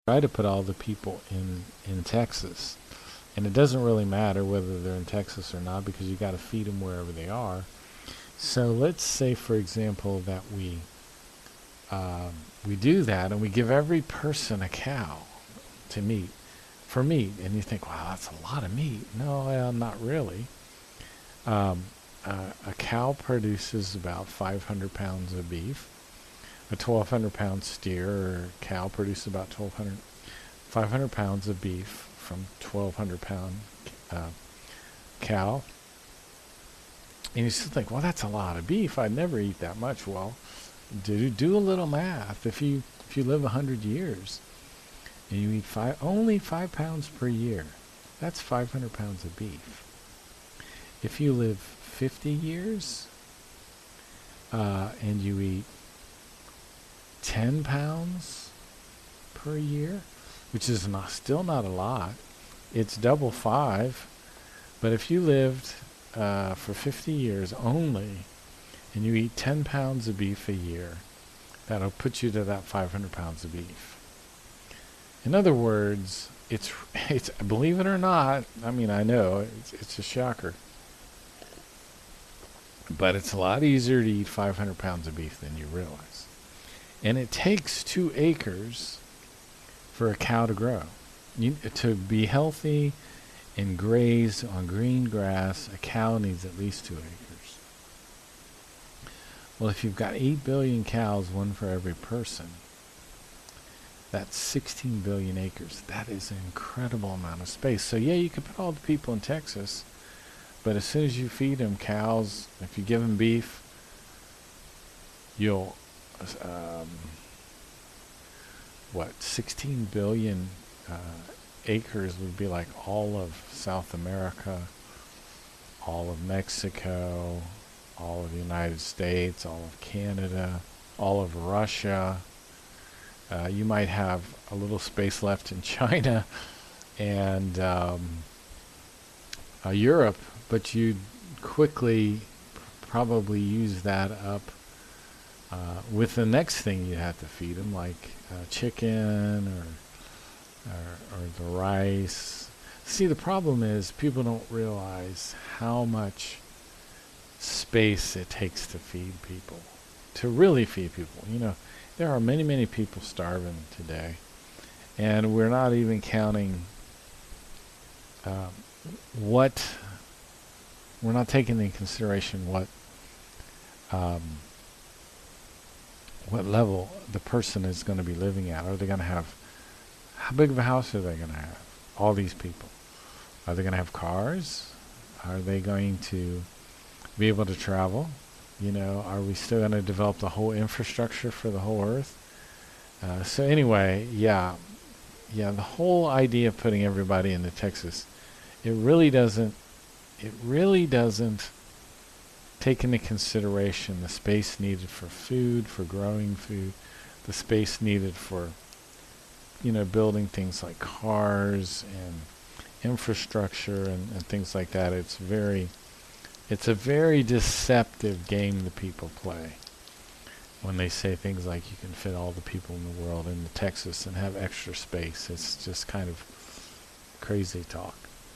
try to put all the people in Texas. And it doesn't really matter whether they're in Texas or not because you got to feed them wherever they are. So let's say, for example, that we do that and we give every person a cow to meat for meat, and you think, wow, that's a lot of meat. No, well, not really. Um, a cow produces about 500 pounds of beef. A 1,200 pound steer or cow produces about 500 pounds of beef from 1,200 pound uh, cow. And you still think, well, that's a lot of beef. I'd never eat that much. Well, do a little math. If you live 100 years and you eat only 5 pounds per year, that's 500 pounds of beef. If you live 50 years and you eat 10 pounds per year, which is still not a lot, it's double 5. But if you lived for 50 years only and you eat 10 pounds of beef a year, that'll put you to that 500 pounds of beef. In other words, it's believe it or not, I mean, I know it's a shocker, but it's a lot easier to eat 500 pounds of beef than you realize. And it takes 2 acres for a cow to grow. To be healthy and graze on green grass, a cow needs at least 2 acres. Well, if you've got 8 billion cows, one for every person, that's 16 billion acres. That is an incredible amount of space. So yeah, you could put all the people in Texas, but as soon as you feed them cows, if you give them beef, you'll, 16 billion acres would be like all of South America, all of Mexico, all of the United States, all of Canada, all of Russia. You might have a little space left in China and Europe, but you'd quickly probably use that up with the next thing you have to feed them, like chicken or the rice. See, the problem is people don't realize how much space it takes to feed people, to really feed people. There are many, many people starving today, and we're not even counting we're not taking into consideration what level the person is going to be living at. Are they going to have, how big of a house are they going to have? All these people. Are they going to have cars? Are they going to be able to travel? Are we still going to develop the whole infrastructure for the whole earth? So anyway, yeah, the whole idea of putting everybody into Texas, it really doesn't take into consideration the space needed for food, for growing food, the space needed for, building things like cars and infrastructure and things like that. It's a very deceptive game the people play when they say things like you can fit all the people in the world into Texas and have extra space. It's just kind of crazy talk.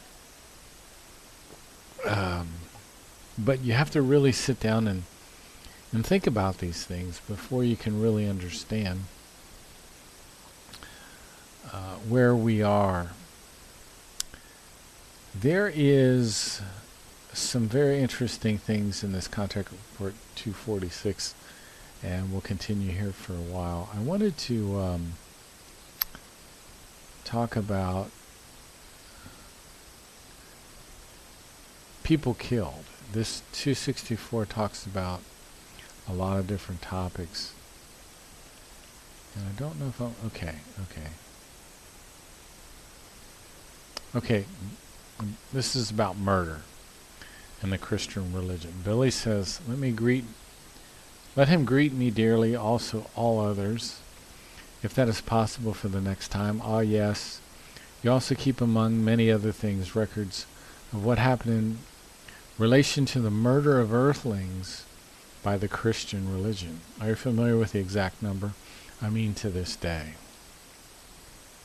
But you have to really sit down and think about these things before you can really understand where we are. There is some very interesting things in this Contract Report 246, and we'll continue here for a while. I wanted to talk about people killed. This 264 talks about a lot of different topics. And I don't know if I'm... Okay, this is about murder in the Christian religion. Billy says, let him greet me dearly, also all others, if that is possible for the next time. Ah, yes. You also keep among many other things records of what happened in relation to the murder of earthlings by the Christian religion. Are you familiar with the exact number? I mean, to this day.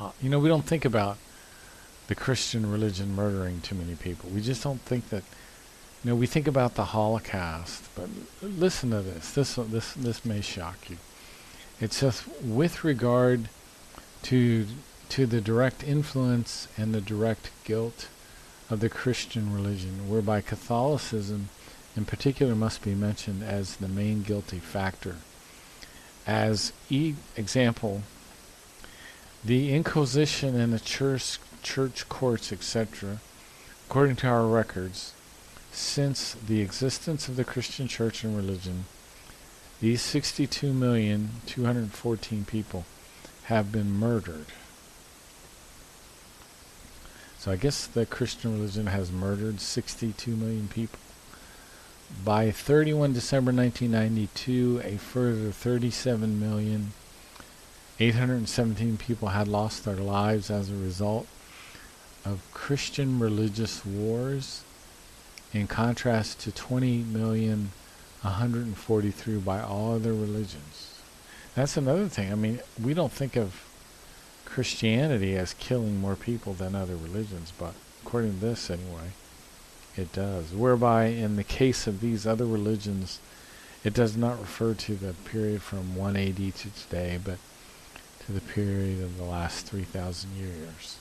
we don't think about the Christian religion murdering too many people. We just don't think that. We think about the Holocaust, but listen to this. This may shock you. It says, with regard to the direct influence and the direct guilt of the Christian religion, whereby Catholicism in particular must be mentioned as the main guilty factor. As example, the Inquisition and the church courts, etc., according to our records, since the existence of the Christian church and religion, these 62,214,000 people have been murdered. So I guess the Christian religion has murdered 62 million people. By 31 December 1992, a further 37,817,000 people had lost their lives as a result of Christian religious wars, in contrast to 20,143,000 by all other religions. That's another thing. We don't think of Christianity as killing more people than other religions, but according to this anyway, it does. Whereby in the case of these other religions, it does not refer to the period from 1 AD to today, but to the period of the last 3,000 years.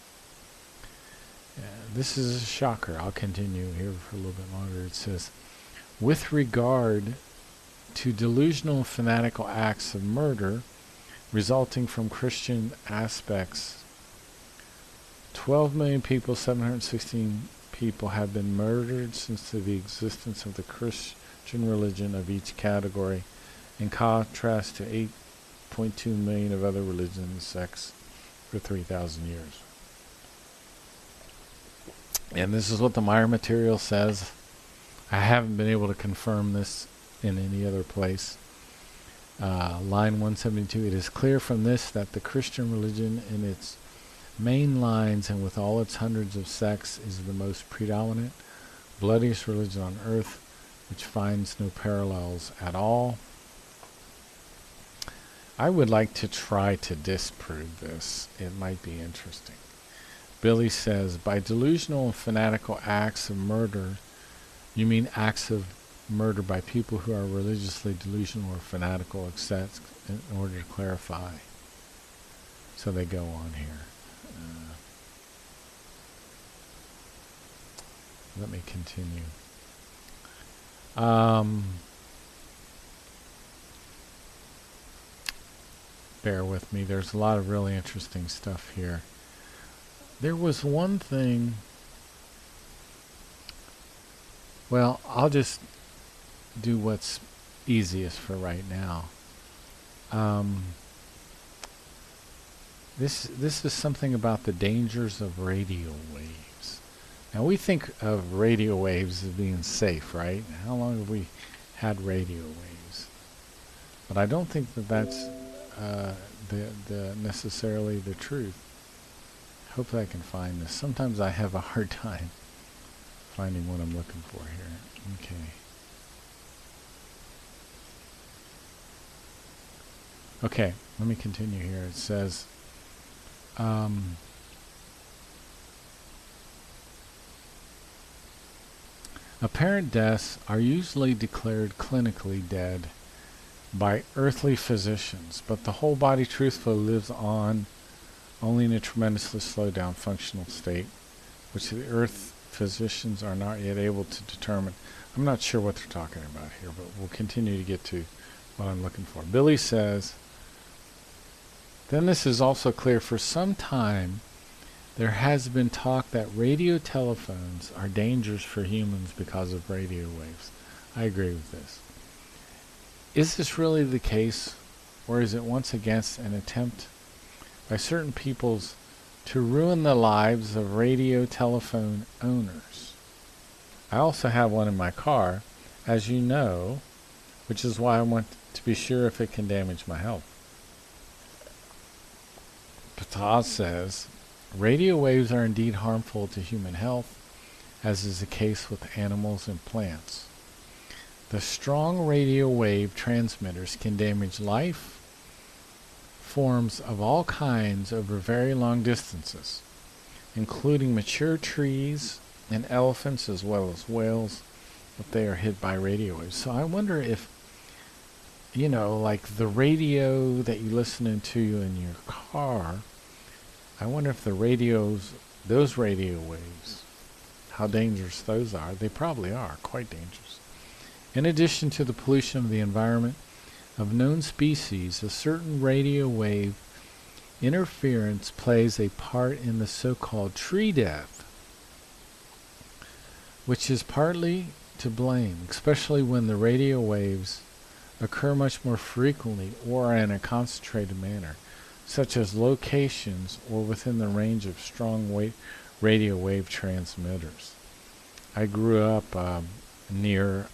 This is a shocker. I'll continue here for a little bit longer. It says, with regard to delusional and fanatical acts of murder resulting from Christian aspects, 12 million people, 716 people have been murdered since the existence of the Christian religion of each category, in contrast to 8.2 million of other religions and sects for 3,000 years. And this is what the Meyer material says. I haven't been able to confirm this in any other place. Line 172, it is clear from this that the Christian religion in its main lines and with all its hundreds of sects is the most predominant, bloodiest religion on earth, which finds no parallels at all. I would like to try to disprove this. It might be interesting. Billy says, by delusional and fanatical acts of murder, you mean acts of murder by people who are religiously delusional or fanatical, except in order to clarify. So they go on here. Let me continue. Bear with me. There's a lot of really interesting stuff here. There was one thing. Well, I'll just do what's easiest for right now. This is something about the dangers of radio waves. Now we think of radio waves as being safe, right? How long have we had radio waves? But I don't think that that's the necessarily the truth. Hopefully I can find this. Sometimes I have a hard time finding what I'm looking for here. Okay. Okay, let me continue here. It says, apparent deaths are usually declared clinically dead by earthly physicians, but the whole body truthfully lives on only in a tremendously slowed down functional state, which the earth physicians are not yet able to determine. I'm not sure what they're talking about here, but we'll continue to get to what I'm looking for. Billy says, then this is also clear. For some time, there has been talk that radio telephones are dangerous for humans because of radio waves. I agree with this. Is this really the case, or is it once again an attempt by certain peoples to ruin the lives of radio telephone owners? I also have one in my car, as you know, which is why I want to be sure if it can damage my health. Pataz says, radio waves are indeed harmful to human health, as is the case with animals and plants. The strong radio wave transmitters can damage life, forms of all kinds over very long distances, including mature trees and elephants as well as whales, if they are hit by radio waves. So I wonder if, like the radio that you listen to in your car, I wonder if those radio waves, how dangerous those are. They probably are quite dangerous. In addition to the pollution of the environment of known species, a certain radio wave interference plays a part in the so-called tree death, which is partly to blame, especially when the radio waves occur much more frequently or in a concentrated manner, such as locations or within the range of strong radio wave transmitters. I grew up near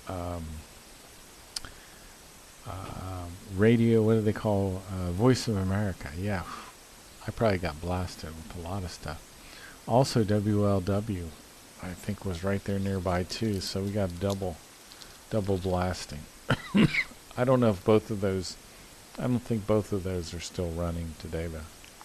radio, what do they call, Voice of America. Yeah, I probably got blasted with a lot of stuff. Also WLW, I think, was right there nearby too, so we got double blasting. I don't know if I don't think both of those are still running today though.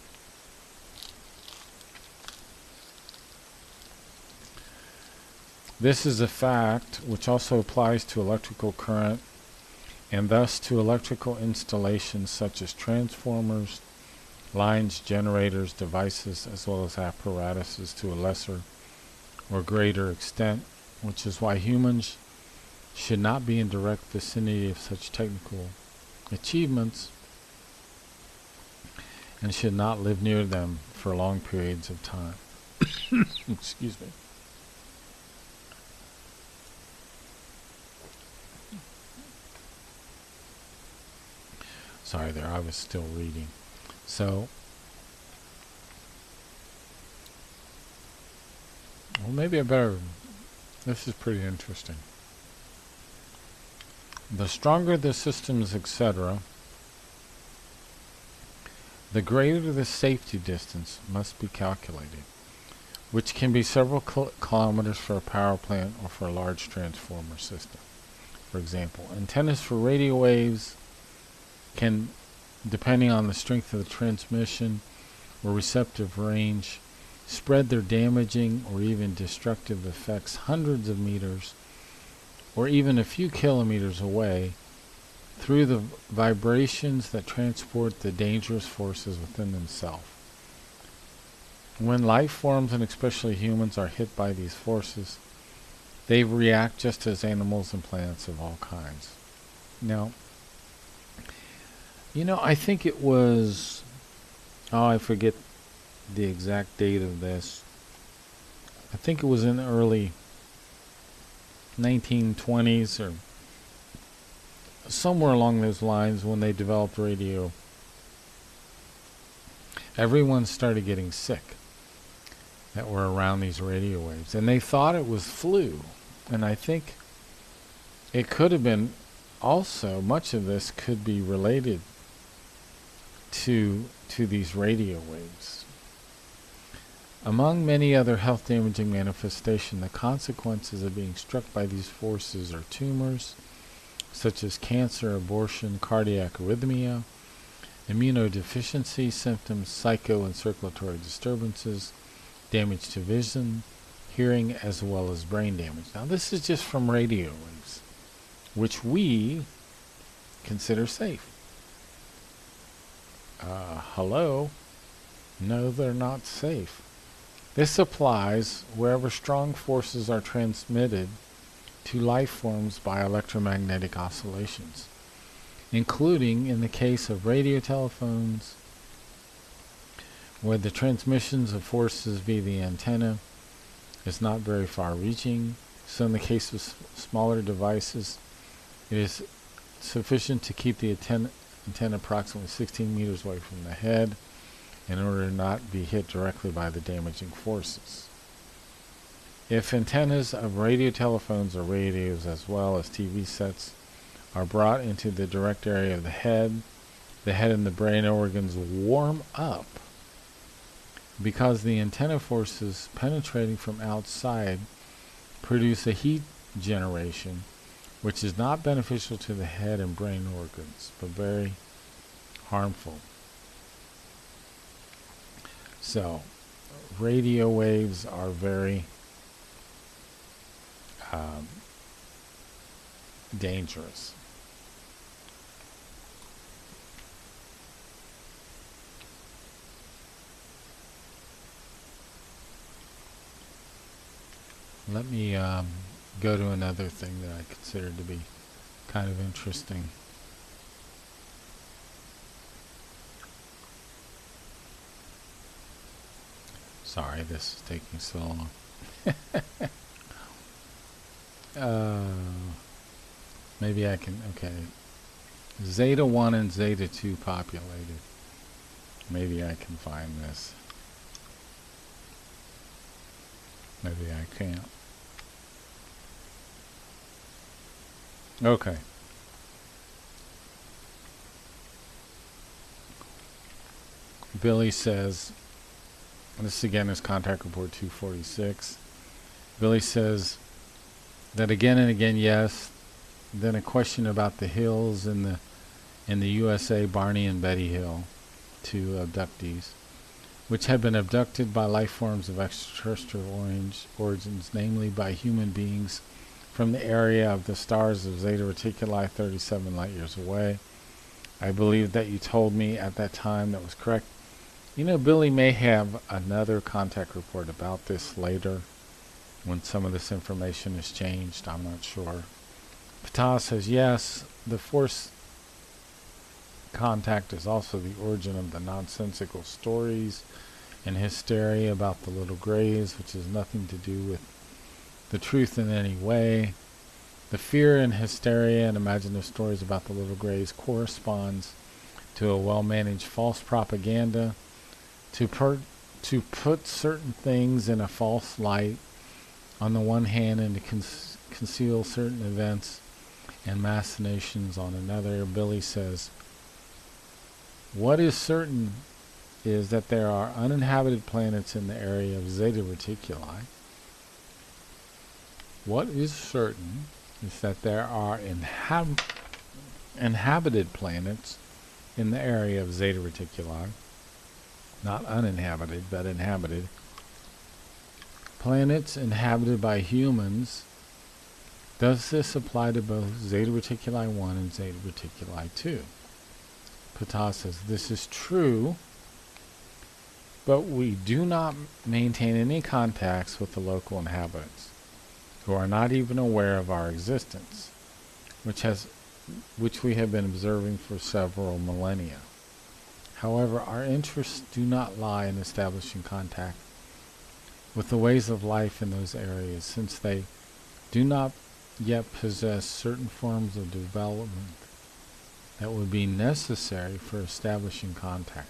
This is a fact which also applies to electrical current and thus to electrical installations such as transformers, lines, generators, devices, as well as apparatuses to a lesser or greater extent, which is why humans should not be in direct vicinity of such technical achievements and should not live near them for long periods of time. Excuse me. Sorry there, I was still reading. So, well, maybe I better, this is pretty interesting. The stronger the systems, etc., the greater the safety distance must be calculated, which can be several kilometers for a power plant or for a large transformer system. For example, antennas for radio waves can, depending on the strength of the transmission or receptive range, spread their damaging or even destructive effects hundreds of meters or even a few kilometers away through the vibrations that transport the dangerous forces within themselves. When life forms, and especially humans, are hit by these forces, they react just as animals and plants of all kinds. Now, I think it was, I forget the exact date of this. I think it was in the early 1920s or somewhere along those lines when they developed radio. Everyone started getting sick that were around these radio waves, and they thought it was flu. And I think it could have been also, much of this could be related to these radio waves. Among many other health damaging manifestations, the consequences of being struck by these forces are tumors, such as cancer, abortion, cardiac arrhythmia, immunodeficiency symptoms, psycho and circulatory disturbances, damage to vision, hearing, as well as brain damage. Now, this is just from radio waves, which we consider safe. Hello? No, they're not safe. This applies wherever strong forces are transmitted to life forms by electromagnetic oscillations, including in the case of radio telephones, where the transmissions of forces via the antenna is not very far-reaching. So in the case of smaller devices, it is sufficient to keep the antenna approximately 16 meters away from the head in order to not be hit directly by the damaging forces. If antennas of radio telephones or radios as well as TV sets are brought into the direct area of the head and the brain organs warm up because the antenna forces penetrating from outside produce a heat generation which is not beneficial to the head and brain organs, but very harmful. So, radio waves are very um, dangerous. Let me go to another thing that I consider to be kind of interesting. Sorry, this is taking so long. uh, Maybe I can, okay. Zeta 1 and Zeta 2 populated. Maybe I can find this. Maybe I can't. Okay. Billy says, this again is contact report 246. Billy says that again and again, yes. Then a question about the hills in the USA, Barney and Betty Hill, two abductees, which had been abducted by life forms of extraterrestrial origins, namely by human beings from the area of the stars of Zeta Reticuli 37 light years away. I believe that you told me at that time that was correct. You know, Billy may have another contact report about this later when some of this information is changed. I'm not sure. Ptah says, yes, the force contact is also the origin of the nonsensical stories and hysteria about the little grays, which has nothing to do with the truth in any way. The fear and hysteria and imaginative stories about the little grays corresponds to a well-managed false propaganda to put certain things in a false light on the one hand and to conceal certain events and machinations on another. Billy says, what is certain is that there are uninhabited planets in the area of Zeta Reticuli. What is certain is that there are inhabited planets in the area of Zeta Reticuli. Not uninhabited, but inhabited. Planets inhabited by humans. Does this apply to both Zeta Reticuli 1 and Zeta Reticuli 2? Ptah says, this is true, but we do not maintain any contacts with the local inhabitants, who are not even aware of our existence, which we have been observing for several millennia. However, our interests do not lie in establishing contact with the ways of life in those areas, since they do not yet possess certain forms of development that would be necessary for establishing contact.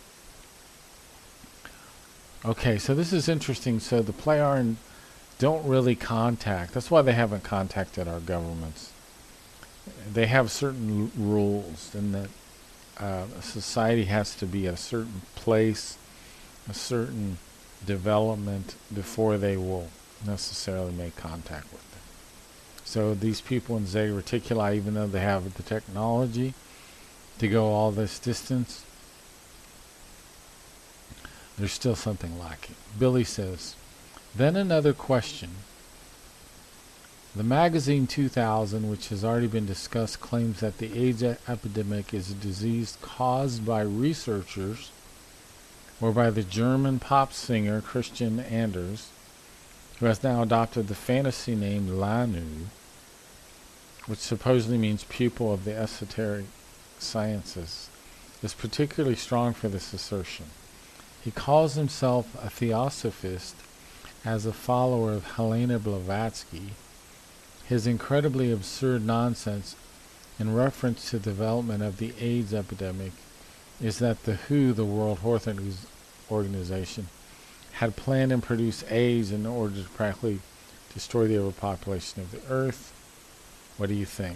Okay, so this is interesting. So the Plejaren don't really contact. That's why they haven't contacted our governments. They have certain rules, and that a society has to be at a certain place, a certain development before they will necessarily make contact with them. So these people in Zeta Reticuli, even though they have the technology to go all this distance, there's still something lacking. Billy says, then another question. The magazine 2000, which has already been discussed, claims that the AIDS epidemic is a disease caused by researchers or by the German pop singer Christian Anders, who has now adopted the fantasy name Lanu, which supposedly means pupil of the esoteric sciences, is particularly strong for this assertion. He calls himself a theosophist as a follower of Helena Blavatsky. His incredibly absurd nonsense in reference to the development of the AIDS epidemic is that the WHO, the World Health Organization, had planned and produced AIDS in order to practically destroy the overpopulation of the earth. What do you think?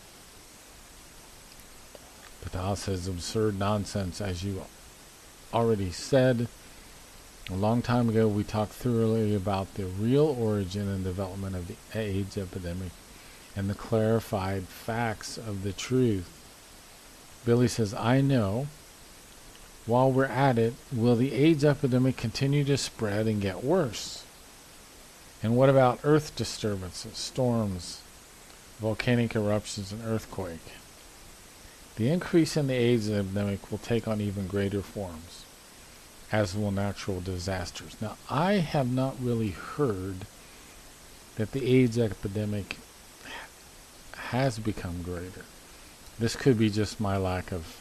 Ptah says, absurd nonsense, as you already said. A long time ago, we talked thoroughly about the real origin and development of the AIDS epidemic and the clarified facts of the truth. Billy says, I know, while we're at it, will the AIDS epidemic continue to spread and get worse? And what about earth disturbances, storms, volcanic eruptions, and earthquake? The increase in the AIDS epidemic will take on even greater forms, as will natural disasters. Now, I have not really heard that the AIDS epidemic has become greater. This could be just my lack of,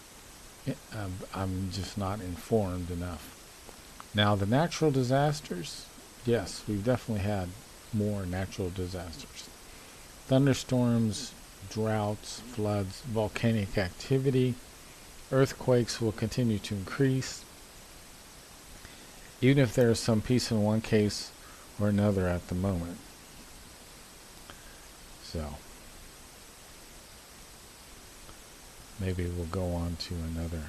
I'm just not informed enough. Now, the natural disasters, yes, we've definitely had more natural disasters. Thunderstorms, droughts, floods, volcanic activity, earthquakes will continue to increase, even if there is some peace in one case or another at the moment. So, maybe we'll go on to another.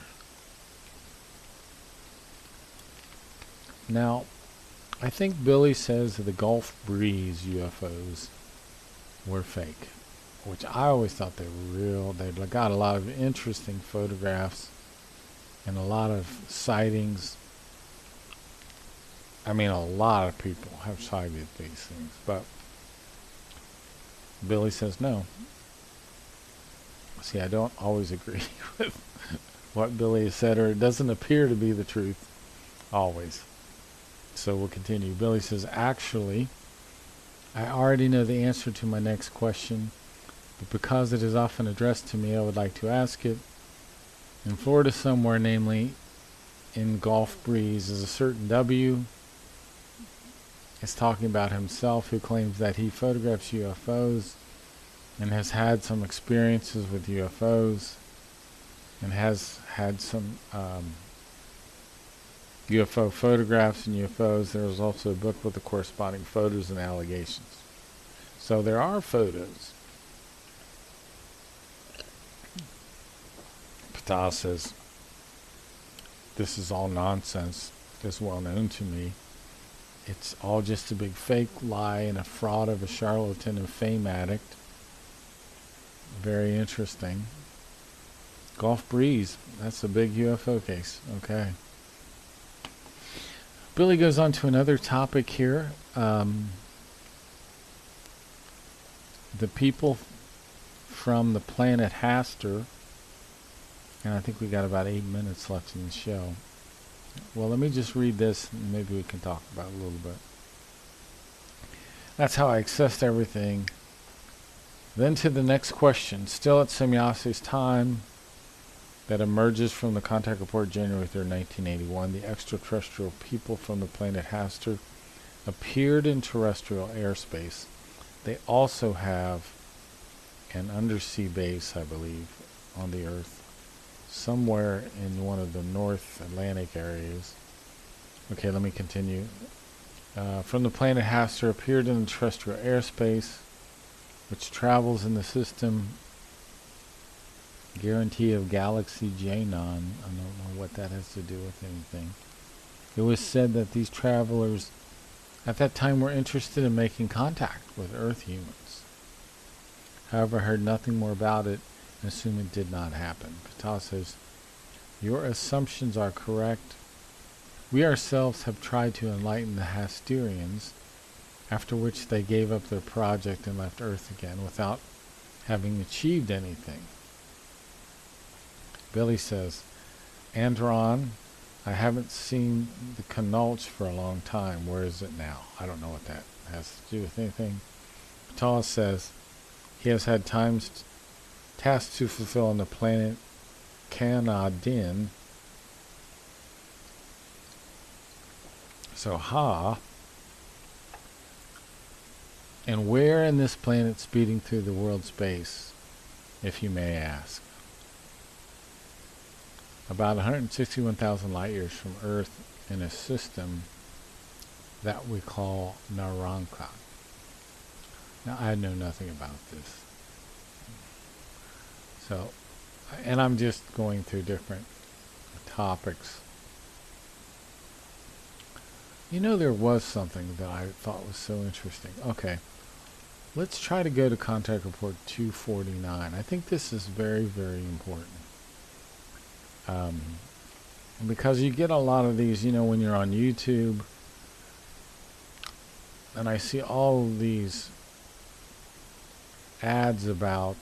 Now, I think Billy says that the Gulf Breeze UFOs were fake, which I always thought they were real. They got a lot of interesting photographs and a lot of sightings. I mean, a lot of people have sighted these things, but Billy says no. See, I don't always agree with what Billy has said, or it doesn't appear to be the truth always. So we'll continue. Billy says, actually, I already know the answer to my next question, but because it is often addressed to me, I would like to ask it. In Florida somewhere, namely in Gulf Breeze, is a certain W. Is talking about himself, who claims that he photographs UFOs and has had some experiences with UFOs and has had some UFO photographs and UFOs. There was also a book with the corresponding photos and allegations. So there are photos. Patah says, this is all nonsense. It's well known to me. It's all just a big fake lie and a fraud of a charlatan and fame addict. Very interesting. Gulf Breeze, that's a big UFO case. Okay. Billy goes on to another topic here. The people from the planet Hastur, and I think we got about 8 minutes left in the show. Well, let me just read this, and maybe we can talk about it a little bit. That's how I accessed everything. Then to the next question. Still at Semyase's time that emerges from the contact report January 3rd, 1981, the extraterrestrial people from the planet Hastur appeared in terrestrial airspace. They also have an undersea base, I believe, on the Earth, somewhere in one of the North Atlantic areas. Okay, let me continue. From the planet Hastur appeared in the terrestrial airspace, which travels in the system guarantee of galaxy Janon. I don't know what that has to do with anything. It was said that these travelers at that time were interested in making contact with Earth humans. However, I heard nothing more about it and assume it did not happen. Patah says, your assumptions are correct. We ourselves have tried to enlighten the Hasturians, after which they gave up their project and left Earth again without having achieved anything. Billy says, Andron, I haven't seen the Canulch for a long time. Where is it now? I don't know what that has to do with anything. Patah says, he has had tasks to fulfill on the planet Kanadin. So, and where in this planet speeding through the world space, if you may ask? About 161,000 light years from Earth in a system that we call Naranka. Now, I know nothing about this. So, and I'm just going through different topics. You know, there was something that I thought was so interesting. Okay, let's try to go to Contact Report 249. I think this is very, very important. because you get a lot of these, when you're on YouTube, and I see all these ads about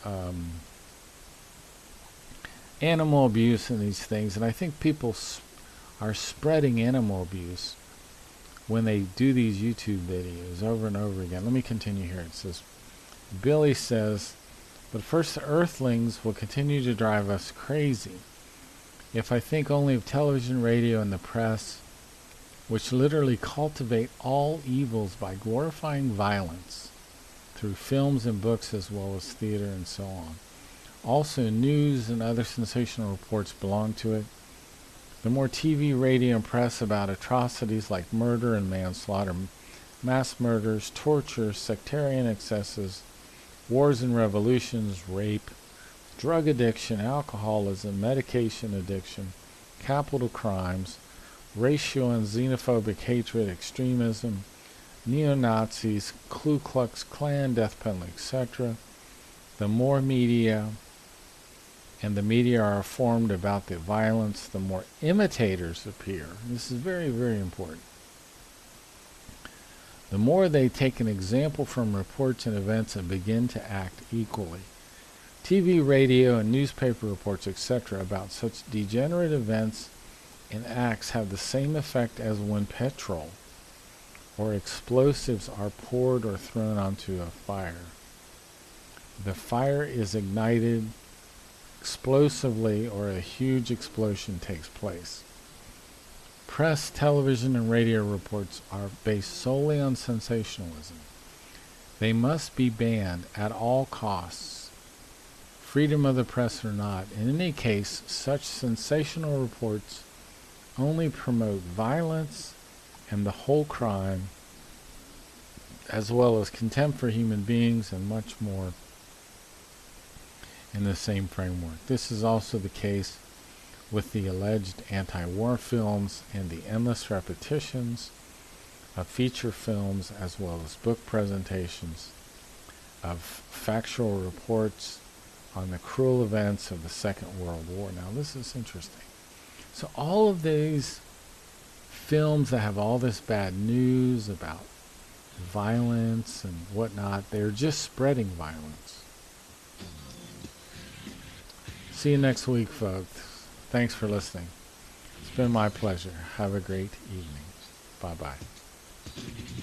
animal abuse and these things, and I think people are spreading animal abuse when they do these YouTube videos over and over again. Let me continue here. It says, Billy says, but first, the earthlings will continue to drive us crazy. If I think only of television, radio, and the press, which literally cultivate all evils by glorifying violence through films and books as well as theater and so on. Also, news and other sensational reports belong to it. The more TV, radio, and press about atrocities like murder and manslaughter, mass murders, torture, sectarian excesses, wars and revolutions, rape, drug addiction, alcoholism, medication addiction, capital crimes, racial and xenophobic hatred, extremism, neo-Nazis, Ku Klux Klan, death penalty, etc. The more media and the media are informed about the violence, the more imitators appear. This is very, very important. The more they take an example from reports and events and begin to act equally. TV, radio, and newspaper reports, etc., about such degenerate events and acts have the same effect as when petrol or explosives are poured or thrown onto a fire. The fire is ignited explosively or a huge explosion takes place. Press, television, and radio reports are based solely on sensationalism. They must be banned at all costs, freedom of the press or not. In any case, such sensational reports only promote violence and the whole crime, as well as contempt for human beings and much more in the same framework. This is also the case with the alleged anti-war films and the endless repetitions of feature films as well as book presentations of factual reports on the cruel events of the Second World War. Now this is interesting. So all of these films that have all this bad news about violence and whatnot, they're just spreading violence. See you next week, folks. Thanks for listening. It's been my pleasure. Have a great evening. Bye-bye.